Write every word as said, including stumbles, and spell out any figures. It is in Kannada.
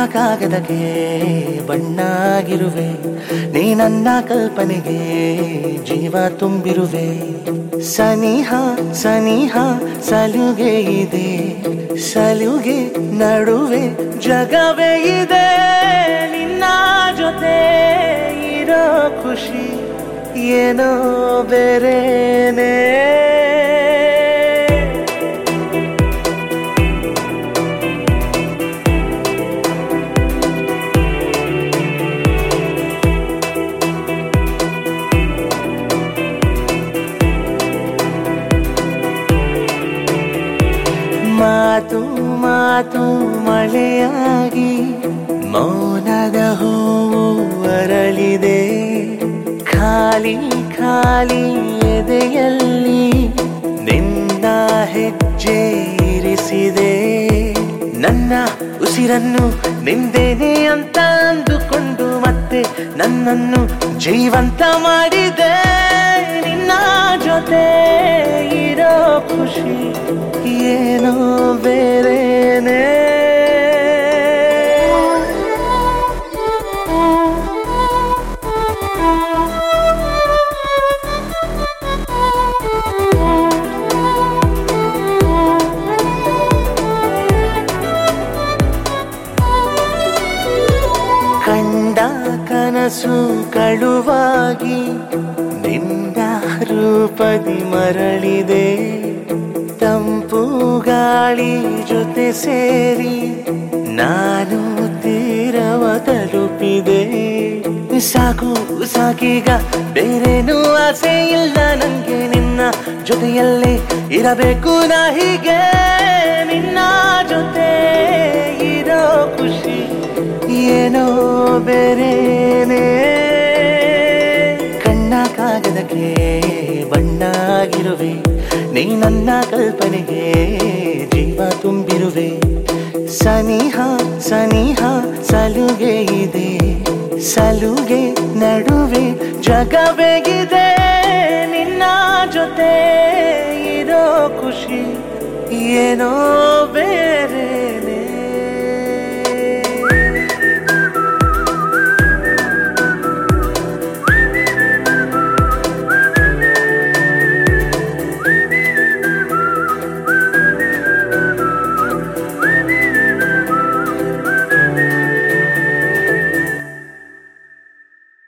ಕಾಗದಕ್ಕೆ ಬಣ್ಣಾಗಿರುವೆ, ನೀ ನನ್ನ ಕಲ್ಪನೆಗೆ ಜೀವ ತುಂಬಿರುವೆ. ಸನಿಹ ಸನಿಹ ಸಲುಗೆ ಇದೆ, ಸಲುಗೆ ನಡುವೆ ಜಗವೇ ಇದೆ. ನಿನ್ನ ಜೊತೆ ಇರೋ ಖುಷಿ ಏನೋ ಬೇರೆನೇ. ಮಾತು ಮಾತು ಮಳೆಯಾಗಿ ಮೌನದ ಹೂವು ಅರಳಿದೆ. ಖಾಲಿ ಖಾಲಿ ಎದೆಯಲ್ಲಿ ನಿನ್ನ ಹೆಜ್ಜೆ ಇರಿಸಿದೆ. ನನ್ನ ಉಸಿರನ್ನು ನಿಂದೇನೆ ಅಂತ ಅಂದುಕೊಂಡು ಮತ್ತೆ ನನ್ನನ್ನು ಜೀವಂತ ಮಾಡಿದೆ. ನಿನ್ನ ಜೊತೆ ಇರೋ ಖುಷಿ ಏನೋ ಬೇರೆನೇ. ಕಂಡ ಕನಸು ಕಳುವಾಗಿ ನಿನ್ನ ರೂಪದಿ ಮರಳಿದೆ. ತಂಪು ಗಾಳಿ ಜೊತೆ ಸೇರಿ ನಾನು ತೀರವ ತಲುಪಿದೆ. ಸಾಕು ಸಾಕೀಗ ಬೇರೇನೂ ಆಸೆ ಇಲ್ಲ ನಂಗೆ, ನಿನ್ನ ಜೊತೆಯಲ್ಲೇ ಇರಬೇಕು ನಾ ಹೀಗೆ. ನಿನ್ನ ಜೊತೆ ಇರೋ ಖುಷಿ ಏನೋ ಬೇರೇನೇ. ಕಣ್ಣ ಕಾಗದಕ್ಕೆ ಬಣ್ಣಾಗಿರುವೆ, ನೀ ನನ್ನ ಕಲ್ಪನೆಗೆ ಜೀವ ತುಂಬಿರುವೆ. ಸನಿಹ ಸನಿಹ ಸಲುಗೆ ಇದೆ, ಸಲುಗೆ ನಡುವೆ ಜಗವೇ ಇದೆ. ನಿನ್ನ ಜೊತೆ ಇರೋ ಖುಷಿ ಏನೋ ಬೇರೆ.